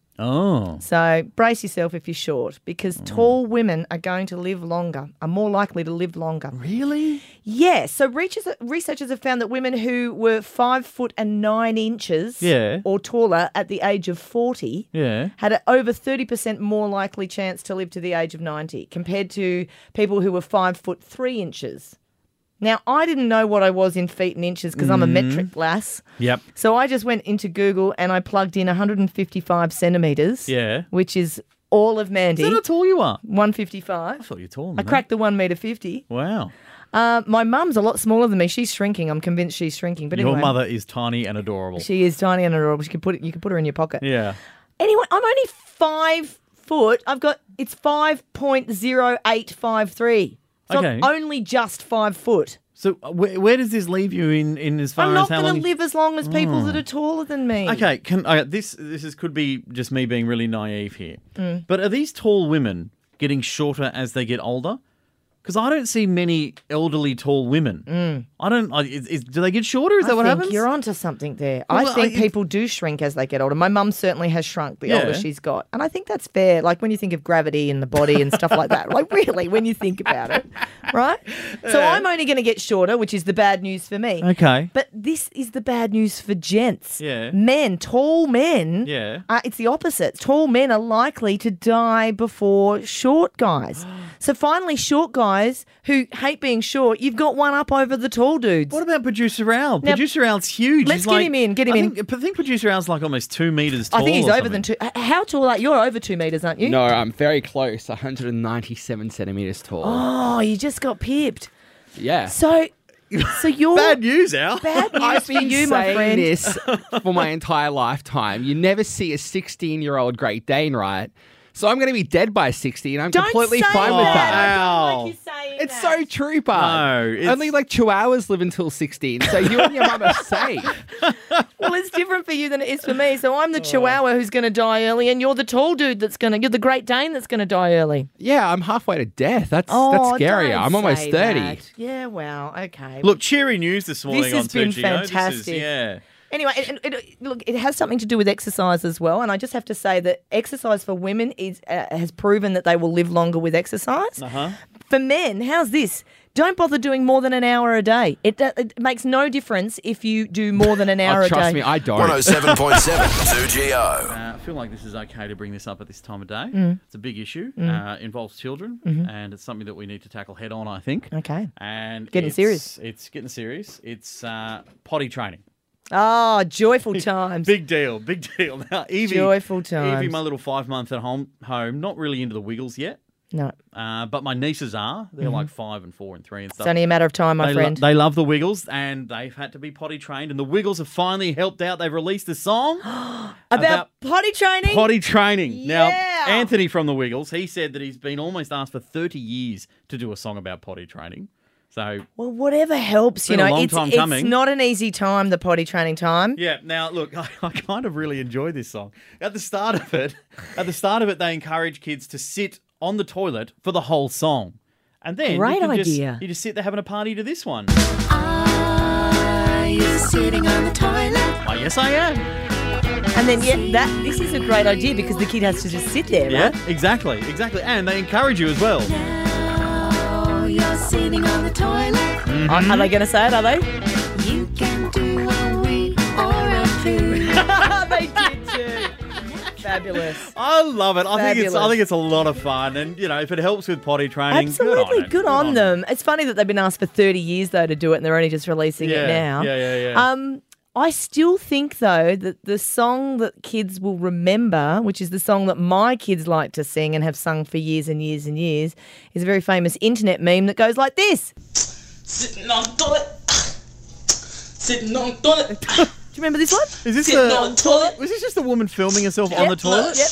[SPEAKER 4] Oh.
[SPEAKER 3] So brace yourself if you're short, because tall women are going to live longer, are more likely to live longer.
[SPEAKER 4] Really?
[SPEAKER 3] Yes. So researchers, researchers have found that women who were five foot and nine inches
[SPEAKER 4] Yeah.
[SPEAKER 3] or taller at the age of forty
[SPEAKER 4] Yeah.
[SPEAKER 3] had an over thirty percent more likely chance to live to the age of ninety compared to people who were five foot three inches. Now, I didn't know what I was in feet and inches because I'm a metric lass.
[SPEAKER 4] Yep.
[SPEAKER 3] So I just went into Google and I plugged in one hundred fifty-five centimetres.
[SPEAKER 4] Yeah.
[SPEAKER 3] Which is all of Mandy.
[SPEAKER 4] Is that how tall you are?
[SPEAKER 3] one
[SPEAKER 4] I
[SPEAKER 3] fifty-five.
[SPEAKER 4] thought you were taller
[SPEAKER 3] I
[SPEAKER 4] than that.
[SPEAKER 3] cracked the one metre fifty.
[SPEAKER 4] Wow.
[SPEAKER 3] Uh, my mum's a lot smaller than me. She's shrinking. I'm convinced she's shrinking. But
[SPEAKER 4] Your
[SPEAKER 3] anyway,
[SPEAKER 4] mother is tiny and adorable.
[SPEAKER 3] she is tiny and adorable. She could put it, you could put her in your pocket.
[SPEAKER 4] Yeah.
[SPEAKER 3] Anyway, I'm only five foot. I've got, it's five point zero eight five three. So
[SPEAKER 4] Okay.
[SPEAKER 3] I'm only just five foot.
[SPEAKER 4] So uh, where, where does this leave you in, in as far
[SPEAKER 3] I'm
[SPEAKER 4] as
[SPEAKER 3] not
[SPEAKER 4] how
[SPEAKER 3] going
[SPEAKER 4] long?
[SPEAKER 3] to live as long as people that are taller than me.
[SPEAKER 4] Okay, can uh, this this is, could be just me being really naive here.
[SPEAKER 3] Mm.
[SPEAKER 4] But are these tall women getting shorter as they get older? Because I don't see many elderly tall women. I don't. I, is, is, do they get shorter? Is
[SPEAKER 3] Mm. I
[SPEAKER 4] that what
[SPEAKER 3] think
[SPEAKER 4] happens?
[SPEAKER 3] you're onto something there.
[SPEAKER 4] Well,
[SPEAKER 3] I think
[SPEAKER 4] I-
[SPEAKER 3] people do shrink as they get older. My mum certainly has shrunk the
[SPEAKER 4] Yeah.
[SPEAKER 3] older she's got. And I think that's fair. Like when you think of gravity in the body and stuff like that. Like really, when you think about it. Right? So I'm only going to get shorter, which is the bad news for me.
[SPEAKER 4] Okay.
[SPEAKER 3] But this is the bad news for gents.
[SPEAKER 4] Yeah.
[SPEAKER 3] Men, tall men.
[SPEAKER 4] Yeah.
[SPEAKER 3] Uh, it's the opposite. Tall men are likely to die before short guys. So finally, short guys who hate being short, you've got one up over the tall dudes.
[SPEAKER 4] What about Producer Al?
[SPEAKER 3] Now,
[SPEAKER 4] Producer Al's huge.
[SPEAKER 3] let's
[SPEAKER 4] He's
[SPEAKER 3] get
[SPEAKER 4] like-
[SPEAKER 3] him in, get him
[SPEAKER 4] I
[SPEAKER 3] in.
[SPEAKER 4] Think, I think Producer Al's like almost two metres tall.
[SPEAKER 3] I think he's
[SPEAKER 4] or
[SPEAKER 3] over than
[SPEAKER 4] something.
[SPEAKER 3] two. h- How tall are you? You're over two metres, aren't you?
[SPEAKER 8] No, I'm very close. one hundred ninety-seven centimeters tall.
[SPEAKER 3] Oh, you just got pipped.
[SPEAKER 8] Yeah.
[SPEAKER 3] So, so you're
[SPEAKER 4] Bad news, Al.
[SPEAKER 3] bad news
[SPEAKER 8] I've
[SPEAKER 3] for
[SPEAKER 8] been
[SPEAKER 3] you, my
[SPEAKER 8] saying
[SPEAKER 3] friend.
[SPEAKER 8] this for my entire lifetime. You never see a sixteen-year-old Great Dane, right? So I'm going to be dead by sixty, and I'm
[SPEAKER 3] Don't
[SPEAKER 8] completely
[SPEAKER 3] say
[SPEAKER 8] fine with
[SPEAKER 3] that.
[SPEAKER 8] that.
[SPEAKER 3] I don't
[SPEAKER 4] Ow.
[SPEAKER 3] like you saying
[SPEAKER 8] It's
[SPEAKER 3] that.
[SPEAKER 8] so true, bud.
[SPEAKER 4] No, it's-
[SPEAKER 8] Only like chihuahuas live until sixteen, so you and your mum are safe.
[SPEAKER 3] Well, it's different for you than it is for me. So
[SPEAKER 8] Oh.
[SPEAKER 3] I'm the Chihuahua who's going to die early, and you're the tall dude that's going to. You're the Great Dane that's going to die early.
[SPEAKER 8] Yeah, I'm halfway to death. That's
[SPEAKER 3] Oh,
[SPEAKER 8] that's scarier.
[SPEAKER 3] don't
[SPEAKER 8] I'm almost
[SPEAKER 3] say
[SPEAKER 8] thirty.
[SPEAKER 3] that. Yeah, well, okay.
[SPEAKER 4] Look, cheery news this morning
[SPEAKER 3] This
[SPEAKER 4] on
[SPEAKER 3] has been
[SPEAKER 4] two G O. This is-
[SPEAKER 3] fantastic.
[SPEAKER 4] yeah.
[SPEAKER 3] Anyway, it, it, it- look, it has something to do with exercise as well, and I just have to say that exercise for women is uh, has proven that they will live longer with exercise.
[SPEAKER 4] Uh-huh.
[SPEAKER 3] For men, how's this? Don't bother doing more than an hour a day. It, do- it makes no difference if you do more than an hour
[SPEAKER 8] Oh,
[SPEAKER 3] a day.
[SPEAKER 8] trust me, I don't.
[SPEAKER 10] one oh seven point seven two G O.
[SPEAKER 4] Uh, I feel like this is okay to bring this up at this time of day.
[SPEAKER 3] Mm.
[SPEAKER 4] It's a big issue. Uh, involves children, and it's something that we need to tackle head on, I think.
[SPEAKER 3] Mm-hmm. Okay.
[SPEAKER 4] And
[SPEAKER 3] Getting
[SPEAKER 4] it's,
[SPEAKER 3] serious.
[SPEAKER 4] It's getting serious. It's uh, potty training.
[SPEAKER 3] Oh, joyful times.
[SPEAKER 4] Big deal. Big deal. Now, Evie,
[SPEAKER 3] Joyful
[SPEAKER 4] Evie,
[SPEAKER 3] times.
[SPEAKER 4] my little five month at home, home, not really into the Wiggles yet.
[SPEAKER 3] No,
[SPEAKER 4] Uh, but my nieces are. They're like five and four and three and
[SPEAKER 3] it's
[SPEAKER 4] stuff.
[SPEAKER 3] only a matter of time, my
[SPEAKER 4] they, lo-
[SPEAKER 3] friend.
[SPEAKER 4] they love the Wiggles, and they've had to be potty trained. And the Wiggles have finally helped out. They've released a song
[SPEAKER 3] about,
[SPEAKER 4] about
[SPEAKER 3] potty training?
[SPEAKER 4] potty training. Now,
[SPEAKER 3] Yeah.
[SPEAKER 4] Anthony from the Wiggles, he said that he's been almost asked for thirty years to do a song about potty training. So,
[SPEAKER 3] Well, whatever helps,
[SPEAKER 4] Been
[SPEAKER 3] you
[SPEAKER 4] a
[SPEAKER 3] know.
[SPEAKER 4] long
[SPEAKER 3] it's
[SPEAKER 4] time
[SPEAKER 3] it's
[SPEAKER 4] coming.
[SPEAKER 3] not an easy time, the potty training time.
[SPEAKER 4] yeah, now look, I, I kind of really enjoy this song. At the start of it, at the start of it, they encourage kids to sit on the toilet for the whole song. And then
[SPEAKER 3] Great
[SPEAKER 4] you can just-
[SPEAKER 3] idea.
[SPEAKER 4] you just sit there having a party to this one.
[SPEAKER 1] Are you sitting on the toilet?
[SPEAKER 4] Oh, yes, I am.
[SPEAKER 3] And then, yeah, that this is a great idea because the kid has to just sit there,
[SPEAKER 4] Yeah,
[SPEAKER 3] right?
[SPEAKER 4] exactly, exactly. And they encourage you as well.
[SPEAKER 1] Now you're sitting on the toilet.
[SPEAKER 3] Are, are they going to say it, are they?
[SPEAKER 1] You can do a wee or a poo.
[SPEAKER 3] They did too. Fabulous.
[SPEAKER 4] I love it. I think it's I
[SPEAKER 3] Fabulous.
[SPEAKER 4] think it's a lot of fun, and you know, if it helps with potty training,
[SPEAKER 3] Absolutely.
[SPEAKER 4] good on, it.
[SPEAKER 3] them. It's funny that they've been asked for thirty years, though, to do it, and they're only just releasing
[SPEAKER 4] Yeah,
[SPEAKER 3] it now.
[SPEAKER 4] yeah, yeah, yeah.
[SPEAKER 3] Um, I still think, though, that the song that kids will remember, which is the song that my kids like to sing and have sung for years and years and years, is a very famous internet meme that goes like this.
[SPEAKER 11] Sitting on the toilet. Sitting on the toilet.
[SPEAKER 3] you remember this one?
[SPEAKER 4] Is this
[SPEAKER 3] Sitting
[SPEAKER 4] a
[SPEAKER 3] on toilet?
[SPEAKER 4] Was this just a woman filming herself on
[SPEAKER 3] Yep,
[SPEAKER 4] the toilet?
[SPEAKER 3] Yep.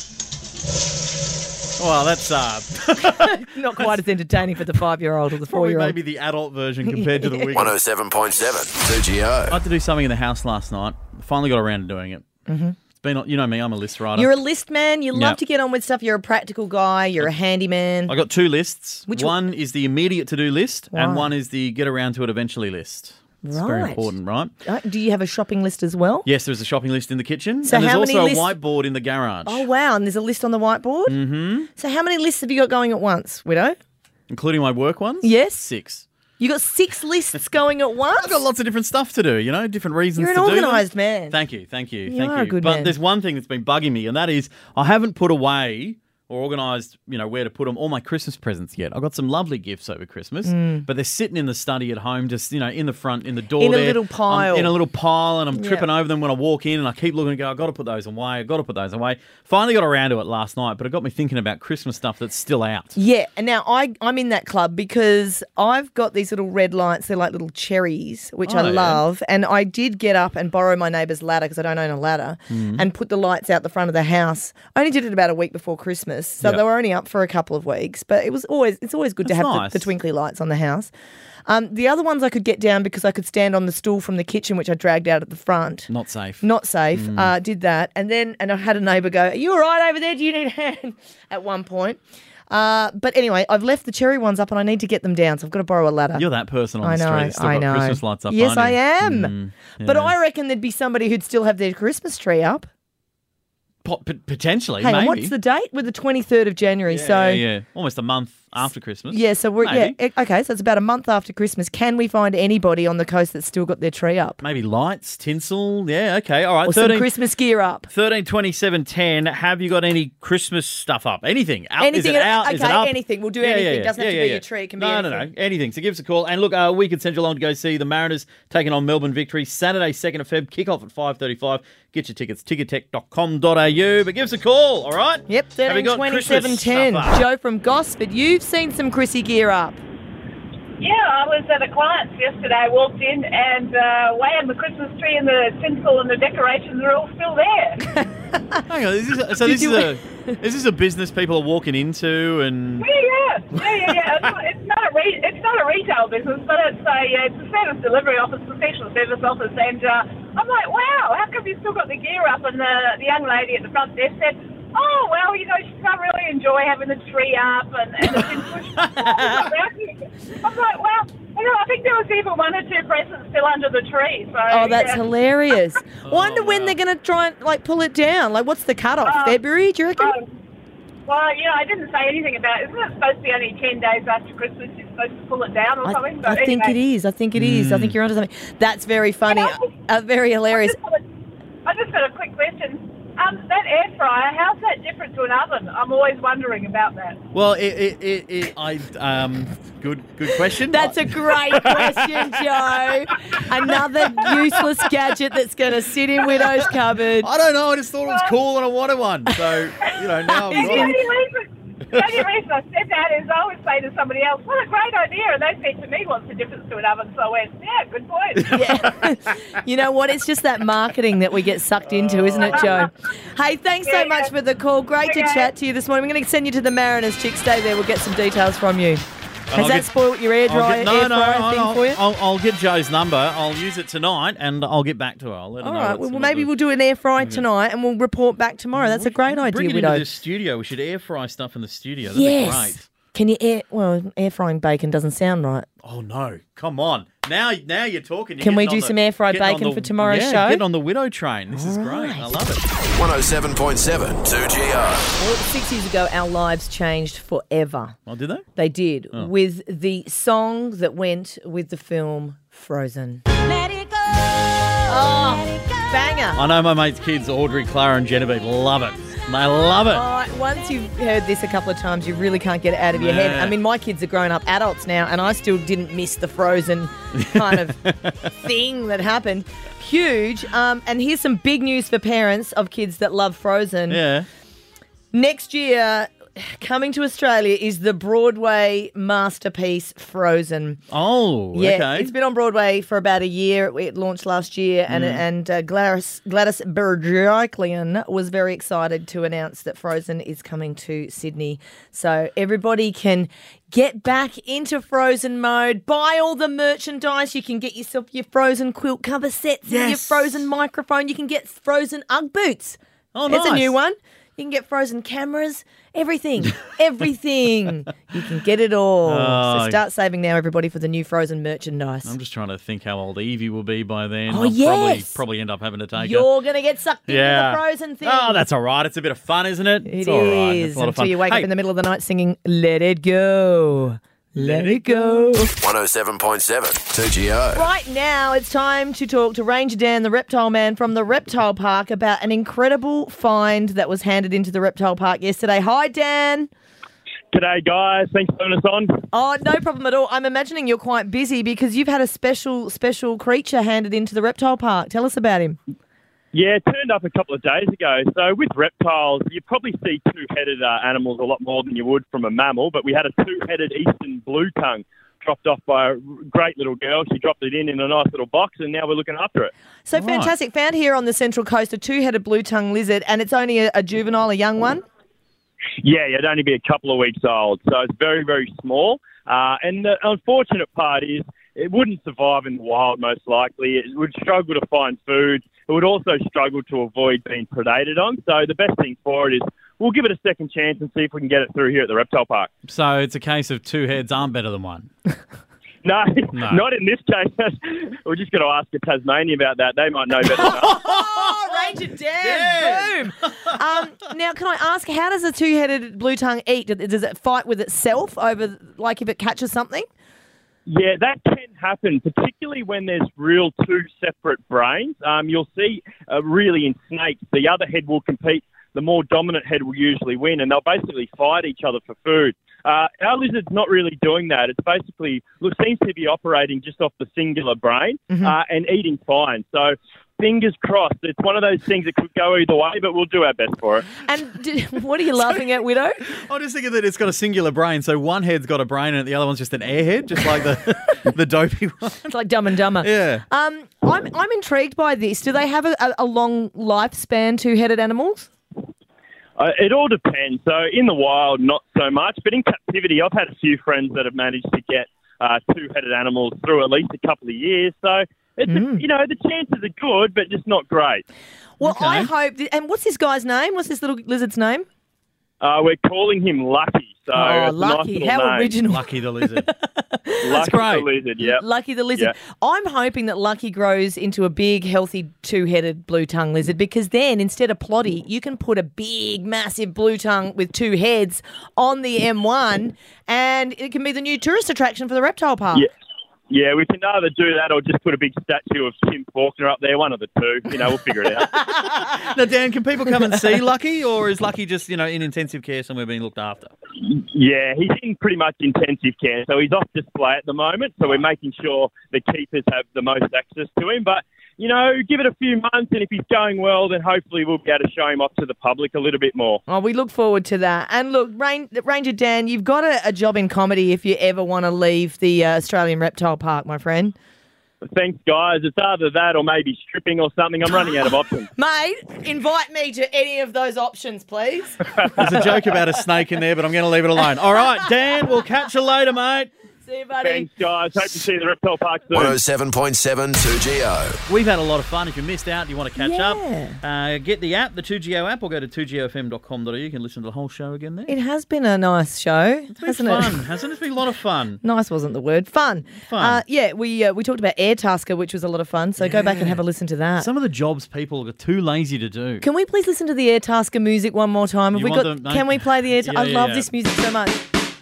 [SPEAKER 4] Well, that's uh,
[SPEAKER 3] Not quite as entertaining for the five-year-old or the
[SPEAKER 4] probably
[SPEAKER 3] four-year-old.
[SPEAKER 4] maybe the adult version compared to the weekend.
[SPEAKER 10] one oh seven point seven two G O.
[SPEAKER 4] I had to do something in the house last night. Finally got around to doing it. Mm-hmm. It's been, you know me, I'm a list writer.
[SPEAKER 3] You're a list man. You love
[SPEAKER 4] Yeah.
[SPEAKER 3] to get on with stuff. You're a practical guy. You're a handyman.
[SPEAKER 4] I got two lists.
[SPEAKER 3] Which
[SPEAKER 4] one is the immediate to-do list,
[SPEAKER 3] Right.
[SPEAKER 4] and one is the get around to it eventually list. It's very
[SPEAKER 3] Right.
[SPEAKER 4] important, right?
[SPEAKER 3] Uh, do you have a shopping list as well?
[SPEAKER 4] Yes, there's a shopping list in the kitchen,
[SPEAKER 3] So
[SPEAKER 4] and there's
[SPEAKER 3] how many
[SPEAKER 4] also
[SPEAKER 3] lists-
[SPEAKER 4] a whiteboard in the garage,
[SPEAKER 3] Oh, wow. And there's a list on the whiteboard? Mm-hmm. So how many lists have you got going at once, Widow?
[SPEAKER 4] including my work ones.
[SPEAKER 3] Yes.
[SPEAKER 4] Six.
[SPEAKER 3] You got six lists going at once?
[SPEAKER 4] I've got lots of different stuff to do, you know, different reasons
[SPEAKER 3] You're an
[SPEAKER 4] to do them.
[SPEAKER 3] organised man.
[SPEAKER 4] Thank you, thank you,
[SPEAKER 3] You
[SPEAKER 4] thank
[SPEAKER 3] are a
[SPEAKER 4] you.
[SPEAKER 3] good
[SPEAKER 4] but
[SPEAKER 3] man.
[SPEAKER 4] there's one thing that's been bugging me, and that is I haven't put away or organised, you know, where to put them, all my Christmas presents yet. I got some lovely gifts over Christmas, but they're sitting in the study at home, just, you know, in the front, in the door
[SPEAKER 3] In a
[SPEAKER 4] there.
[SPEAKER 3] little
[SPEAKER 4] I'm
[SPEAKER 3] pile.
[SPEAKER 4] in a little pile, and I'm
[SPEAKER 3] Yeah.
[SPEAKER 4] tripping over them when I walk in, and I keep looking and go, I've got to put those away, I've got to put those away. Finally got around to it last night, but it got me thinking about Christmas stuff that's still out.
[SPEAKER 3] Yeah, and now I, I'm in that club because I've got these little red lights. They're like little cherries, which
[SPEAKER 4] Oh,
[SPEAKER 3] I
[SPEAKER 4] yeah.
[SPEAKER 3] love. And I did get up and borrow my neighbour's ladder because I don't own a ladder
[SPEAKER 4] Mm.
[SPEAKER 3] and put the lights out the front of the house. I only did it about a week before Christmas, so
[SPEAKER 4] Yep.
[SPEAKER 3] they were only up for a couple of weeks. But it was always it's always good to
[SPEAKER 4] That's
[SPEAKER 3] have
[SPEAKER 4] nice.
[SPEAKER 3] the, the twinkly lights on the house. Um, the other ones I could get down because I could stand on the stool from the kitchen, which I dragged out at the front.
[SPEAKER 4] Not safe.
[SPEAKER 3] Not safe.
[SPEAKER 4] Mm.
[SPEAKER 3] Uh, did that, and then and I had a neighbour go, "Are you all right over there? Do you need a hand?" At one point. Uh, but anyway, I've left the cherry ones up, and I need to get them down, so I've got to borrow a ladder.
[SPEAKER 4] You're that person on
[SPEAKER 3] I
[SPEAKER 4] the
[SPEAKER 3] know,
[SPEAKER 4] street that's still
[SPEAKER 3] I
[SPEAKER 4] got
[SPEAKER 3] know.
[SPEAKER 4] Christmas lights up,
[SPEAKER 3] Yes,
[SPEAKER 4] aren't
[SPEAKER 3] I
[SPEAKER 4] you?
[SPEAKER 3] am.
[SPEAKER 4] Mm,
[SPEAKER 3] But
[SPEAKER 4] yeah.
[SPEAKER 3] I reckon there'd be somebody who'd still have their Christmas tree up.
[SPEAKER 4] Po- p- potentially,
[SPEAKER 3] Hang
[SPEAKER 4] maybe.
[SPEAKER 3] on, what's the date? We're the twenty-third of January,
[SPEAKER 4] yeah,
[SPEAKER 3] so
[SPEAKER 4] yeah, almost a month after Christmas.
[SPEAKER 3] yeah, so we're
[SPEAKER 4] Maybe.
[SPEAKER 3] yeah, e- okay, so it's about a month after Christmas. Can we find anybody on the coast that's still got their tree up
[SPEAKER 4] Maybe lights, tinsel. Yeah, okay, all right.
[SPEAKER 3] or some Christmas gear up?
[SPEAKER 4] thirteen twenty-seven ten. Have you got any Christmas stuff up? Anything? Out,
[SPEAKER 3] Anything
[SPEAKER 4] Is it
[SPEAKER 3] at-
[SPEAKER 4] out? Is it
[SPEAKER 3] okay,
[SPEAKER 4] up?
[SPEAKER 3] anything. We'll do
[SPEAKER 4] Yeah,
[SPEAKER 3] anything.
[SPEAKER 4] yeah, yeah.
[SPEAKER 3] Doesn't have
[SPEAKER 4] Yeah,
[SPEAKER 3] to be
[SPEAKER 4] yeah,
[SPEAKER 3] your tree. It can be
[SPEAKER 4] no, no,
[SPEAKER 3] anything.
[SPEAKER 4] no. Anything. So give us a call. And look, uh, we could send you along to go see the Mariners taking on Melbourne Victory Saturday, second of February. Kick off at five thirty-five. Get your tickets, tickettech dot com dot a u. But give us a call, all right?
[SPEAKER 3] Yep,
[SPEAKER 4] Have you
[SPEAKER 3] thirteen
[SPEAKER 4] got
[SPEAKER 3] twenty-seven
[SPEAKER 4] Christmas
[SPEAKER 3] ten.
[SPEAKER 4] stuff up?
[SPEAKER 3] Joe from Gosford, you've seen some Chrissy gear up.
[SPEAKER 11] Yeah, I was at a client's yesterday. I walked in and uh, weighing the Christmas tree and the tinsel and the decorations are all still there.
[SPEAKER 4] Hang on. Is this, so
[SPEAKER 3] Did
[SPEAKER 4] this is
[SPEAKER 3] you-
[SPEAKER 4] a is this a business people are walking into and
[SPEAKER 11] Yeah, yeah, yeah, yeah. yeah. It's, not, it's not a re- it's not a retail business, but it's a uh, it's a service delivery office, professional service office, and uh, I'm like, wow, how come you still got the gear up? And the the young lady at the front desk said, oh well, you know, she can't really enjoy having the tree up and, and it's been pushed. I'm like, well, you know, I think there was even one or two presents still under the tree. So
[SPEAKER 3] Oh, that's
[SPEAKER 11] yeah.
[SPEAKER 3] hilarious.
[SPEAKER 4] Oh,
[SPEAKER 3] Wonder when they're going to try and like pull it down. Like, what's the cutoff?
[SPEAKER 11] Uh,
[SPEAKER 3] February? Do you reckon?
[SPEAKER 11] Oh, well, you know, I didn't say anything about it. Isn't it supposed to be only ten days after Christmas you're supposed to pull it down or
[SPEAKER 3] I,
[SPEAKER 11] something?
[SPEAKER 3] I
[SPEAKER 11] But
[SPEAKER 3] think it
[SPEAKER 11] anyway.
[SPEAKER 3] is. I think it is. I think
[SPEAKER 4] Hmm.
[SPEAKER 3] you're onto something. That's very funny.
[SPEAKER 11] Yeah.
[SPEAKER 3] Uh, very hilarious.
[SPEAKER 11] I just, got a, I just got a quick question. Um, that air fryer, how's that different to an oven? I'm always wondering about that.
[SPEAKER 4] well, it, it, it, it I um, good good question.
[SPEAKER 3] That's a great question, Joe. Another useless gadget that's going to sit in Widow's cupboard.
[SPEAKER 4] I don't know. I just thought it was cool and I wanted one. So you know now
[SPEAKER 11] The
[SPEAKER 4] I've got
[SPEAKER 11] only
[SPEAKER 4] it.
[SPEAKER 11] reason, the only reason I said that is I always say to somebody else, what a great idea. And they said to me, what's the difference to an oven? So I went, yeah, good point.
[SPEAKER 3] Yeah. You know what? It's just that marketing that we get sucked into, isn't it, Joe? Hey, thanks so
[SPEAKER 11] Yeah,
[SPEAKER 3] much
[SPEAKER 11] yeah.
[SPEAKER 3] for the call. Great to
[SPEAKER 11] Okay.
[SPEAKER 3] chat to you this morning. We're going to send you to the Mariners. Chick, stay there. We'll get some details from you. Has
[SPEAKER 4] I'll
[SPEAKER 3] that
[SPEAKER 4] get-
[SPEAKER 3] spoilt your air
[SPEAKER 4] I'll
[SPEAKER 3] dryer,
[SPEAKER 4] get- no,
[SPEAKER 3] air
[SPEAKER 4] no,
[SPEAKER 3] fryer
[SPEAKER 4] I'll,
[SPEAKER 3] thing
[SPEAKER 4] I'll,
[SPEAKER 3] for you?
[SPEAKER 4] I'll, I'll get Joe's number. I'll use it tonight, and I'll get back to her. I'll let her
[SPEAKER 3] All
[SPEAKER 4] know.
[SPEAKER 3] right.
[SPEAKER 4] what's-
[SPEAKER 3] Well,
[SPEAKER 4] what
[SPEAKER 3] maybe
[SPEAKER 4] the-
[SPEAKER 3] we'll do an air fry tonight, and we'll report back tomorrow. That's a great idea,
[SPEAKER 4] Bring it
[SPEAKER 3] Widow.
[SPEAKER 4] into the studio. We should air fry stuff in the studio. That'd be
[SPEAKER 3] Yes.
[SPEAKER 4] great.
[SPEAKER 3] Can you air? Well, air frying bacon doesn't sound right.
[SPEAKER 4] Oh no! Come on. Now, now you're talking. You're
[SPEAKER 3] Can we
[SPEAKER 4] getting
[SPEAKER 3] do
[SPEAKER 4] on
[SPEAKER 3] some
[SPEAKER 4] the-
[SPEAKER 3] air fried
[SPEAKER 4] getting on
[SPEAKER 3] bacon
[SPEAKER 4] the-
[SPEAKER 3] for tomorrow's
[SPEAKER 4] yeah,
[SPEAKER 3] show?
[SPEAKER 4] Get on the widow train. This is great.
[SPEAKER 3] right.
[SPEAKER 4] I love it.
[SPEAKER 10] one oh seven point seven two G O.
[SPEAKER 3] Well, six years ago, our lives changed forever.
[SPEAKER 4] Oh, did they?
[SPEAKER 3] They did, with the song that went with the film Frozen. Let it go. Oh, banger.
[SPEAKER 4] I know my mate's kids, Audrey, Clara, and Genevieve, love it. They love it.
[SPEAKER 3] Oh, once you've heard this a couple of times, you really can't get it out of your head.
[SPEAKER 4] Yeah.
[SPEAKER 3] I mean, my kids are grown up adults now, and I still didn't miss the Frozen kind of thing that happened. Huge. Um, and here's some big news for parents of kids that love Frozen.
[SPEAKER 4] Yeah.
[SPEAKER 3] Next year, coming to Australia is the Broadway masterpiece Frozen.
[SPEAKER 4] Oh,
[SPEAKER 3] Yeah,
[SPEAKER 4] okay.
[SPEAKER 3] it's been on Broadway for about a year. It launched last year, and
[SPEAKER 4] Mm.
[SPEAKER 3] and uh, Gladys Gladys Berejiklian was very excited to announce that Frozen is coming to Sydney. So everybody can get back into Frozen mode. Buy all the merchandise. You can get yourself your Frozen quilt cover sets and your
[SPEAKER 4] Yes.
[SPEAKER 3] Frozen microphone. You can get Frozen Ugg boots.
[SPEAKER 4] Oh,
[SPEAKER 3] There's a
[SPEAKER 4] nice.
[SPEAKER 3] new one. You can get Frozen cameras, everything, everything. You can get it all.
[SPEAKER 4] Oh.
[SPEAKER 3] So start saving now, everybody, for the new Frozen merchandise.
[SPEAKER 4] I'm just trying to think how old Evie will be by then.
[SPEAKER 3] Oh,
[SPEAKER 4] I'll probably,
[SPEAKER 3] yes.
[SPEAKER 4] probably end up having to take her.
[SPEAKER 3] You're going to get sucked into
[SPEAKER 4] Yeah.
[SPEAKER 3] the Frozen thing.
[SPEAKER 4] Oh, that's all right. It's a bit of fun, isn't it?
[SPEAKER 3] It
[SPEAKER 4] It's all right.
[SPEAKER 3] is,
[SPEAKER 4] It's a lot of
[SPEAKER 3] until
[SPEAKER 4] fun.
[SPEAKER 3] you wake
[SPEAKER 4] Hey,
[SPEAKER 3] up in the middle of the night singing, Let It Go. Let it go.
[SPEAKER 10] one oh seven point seven two G O.
[SPEAKER 3] Right now, it's time to talk to Ranger Dan, the reptile man from the Reptile Park, about an incredible find that was handed into the Reptile Park yesterday. Hi, Dan.
[SPEAKER 12] G'day, guys. Thanks for having us on.
[SPEAKER 3] Oh, no problem at all. I'm imagining you're quite busy because you've had a special, special creature handed into the Reptile Park. Tell us about him.
[SPEAKER 12] Yeah, it turned up a couple of days ago. So with reptiles, you probably see two-headed uh, animals a lot more than you would from a mammal, but we had a two-headed eastern blue tongue dropped off by a great little girl. She dropped it in in a nice little box, and now we're looking after it.
[SPEAKER 3] So fantastic. Found here on the Central Coast, a two-headed blue-tongue lizard, and it's only a, a juvenile, a young one?
[SPEAKER 12] Yeah, it'd only be a couple of weeks old, so it's very, very small. Uh, and the unfortunate part is it wouldn't survive in the wild, most likely. It would struggle to find food. It would also struggle to avoid being predated on. So the best thing for it is we'll give it a second chance and see if we can get it through here at the Reptile Park.
[SPEAKER 4] So it's a case of two heads aren't better than one.
[SPEAKER 12] No,
[SPEAKER 4] No.
[SPEAKER 12] not in this case. We're just going to ask the Tasmania about that. They might know better than us.
[SPEAKER 3] Oh, Ranger Dan, boom. Um, now, can I ask, how does a two-headed blue tongue eat? Does it fight with itself over, like if it catches something?
[SPEAKER 12] Yeah, that can happen, particularly when there's real two separate brains. Um, you'll see uh, really in snakes, the other head will compete. The more dominant head will usually win, and they'll basically fight each other for food. Uh, our lizard's not really doing that. It's basically, look, seems to be operating just off the singular brain
[SPEAKER 3] Mm-hmm.
[SPEAKER 12] uh, and eating fine. So fingers crossed. It's one of those things that could go either way, but we'll do our best for it.
[SPEAKER 3] And did, what are you laughing at, Widow?
[SPEAKER 4] I'm just thinking that it's got a singular brain, so one head's got a brain and the other one's just an airhead, just like the the dopey one.
[SPEAKER 3] It's like Dumb and Dumber.
[SPEAKER 4] Yeah.
[SPEAKER 3] Um, I'm I'm intrigued by this. Do they have a, a, a long lifespan, two-headed animals?
[SPEAKER 12] Uh, it all depends. So in the wild, not so much. But in captivity, I've had a few friends that have managed to get uh, two-headed animals through at least a couple of years. So, it's
[SPEAKER 3] Mm.
[SPEAKER 12] a, you know, the chances are good, but just not great.
[SPEAKER 3] Well, I hope. That, and what's this guy's name? What's this little lizard's name?
[SPEAKER 12] Uh, we're calling him Lucky. So
[SPEAKER 3] Oh,
[SPEAKER 12] it's a
[SPEAKER 3] Lucky.
[SPEAKER 12] nice little
[SPEAKER 3] How
[SPEAKER 12] name.
[SPEAKER 3] original.
[SPEAKER 4] Lucky the lizard.
[SPEAKER 12] Lucky
[SPEAKER 4] great.
[SPEAKER 12] the lizard, yeah.
[SPEAKER 3] Lucky the lizard.
[SPEAKER 12] Yeah.
[SPEAKER 3] I'm hoping that Lucky grows into a big, healthy, two-headed blue tongue lizard because then, instead of Plotty, you can put a big, massive blue tongue with two heads on the M one and it can be the new tourist attraction for the reptile park.
[SPEAKER 12] Yeah. Yeah, we can either do that or just put a big statue of Tim Faulkner up there, one of the two. You know, we'll figure it out.
[SPEAKER 4] Now, Dan, can people come and see Lucky, or is Lucky just, you know, in intensive care somewhere being looked after?
[SPEAKER 12] Yeah, he's in pretty much intensive care, so he's off display at the moment. So we're making sure the keepers have the most access to him. But, you know, give it a few months, and if he's going well, then hopefully we'll be able to show him off to the public a little bit more.
[SPEAKER 3] Oh, we look forward to that. And look, Rain, Ranger Dan, you've got a, a job in comedy if you ever want to leave the uh, Australian Reptile Park, my friend.
[SPEAKER 12] Thanks, guys. It's either that or maybe stripping or something. I'm running out of options.
[SPEAKER 3] Mate, invite me to any of those options, please.
[SPEAKER 4] There's a joke about a snake in there, but I'm going to leave it alone. All right, Dan, we'll catch you later, mate.
[SPEAKER 3] See you, buddy.
[SPEAKER 12] Thanks, guys. Hope to see you at the Reptile Park soon.
[SPEAKER 10] one oh seven point seven two G O.
[SPEAKER 4] We've had a lot of fun. If you missed out, you want to catch
[SPEAKER 3] Yeah.
[SPEAKER 4] up, uh, get the app, the two G O app, or go to two G O F M dot com dot a u. You can listen to the whole show again there.
[SPEAKER 3] It has been a nice show,
[SPEAKER 4] It's been
[SPEAKER 3] hasn't
[SPEAKER 4] fun,
[SPEAKER 3] it?
[SPEAKER 4] hasn't it? It's been a lot of fun.
[SPEAKER 3] Nice wasn't the word. Fun.
[SPEAKER 4] Fun.
[SPEAKER 3] Uh, yeah, we uh, we talked about Airtasker, which was a lot of fun. So go back and have a listen to that.
[SPEAKER 4] Some of the jobs people are too lazy to do.
[SPEAKER 3] Can we please listen to the Airtasker music one more time? Have
[SPEAKER 4] You
[SPEAKER 3] we
[SPEAKER 4] want
[SPEAKER 3] got?
[SPEAKER 4] them- no.
[SPEAKER 3] Can we play the Airtasker?
[SPEAKER 4] Yeah,
[SPEAKER 3] I
[SPEAKER 4] yeah,
[SPEAKER 3] love
[SPEAKER 4] yeah.
[SPEAKER 3] this music so much.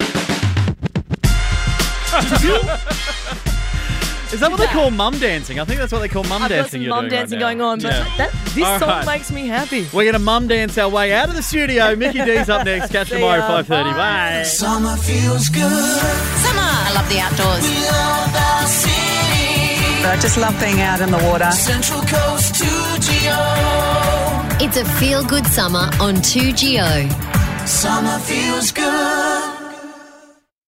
[SPEAKER 4] Is that what they call mum dancing? I think that's what they call mum
[SPEAKER 3] I've got
[SPEAKER 4] dancing.
[SPEAKER 3] some
[SPEAKER 4] you're
[SPEAKER 3] mum
[SPEAKER 4] doing right
[SPEAKER 3] dancing
[SPEAKER 4] now.
[SPEAKER 3] going on, but
[SPEAKER 4] Yeah.
[SPEAKER 3] that this
[SPEAKER 4] All
[SPEAKER 3] song
[SPEAKER 4] right.
[SPEAKER 3] makes me happy.
[SPEAKER 4] We're going to mum dance our way out of the studio. Mickey D's up next. Catch you
[SPEAKER 3] See
[SPEAKER 4] tomorrow,
[SPEAKER 3] ya.
[SPEAKER 4] five thirty.
[SPEAKER 3] Bye.
[SPEAKER 4] Bye.
[SPEAKER 13] Summer feels good.
[SPEAKER 9] Summer. I love the outdoors.
[SPEAKER 13] We love our city.
[SPEAKER 9] I just love being out in the water.
[SPEAKER 13] Central Coast two G O.
[SPEAKER 14] It's a feel-good summer on two G O.
[SPEAKER 13] Summer feels good.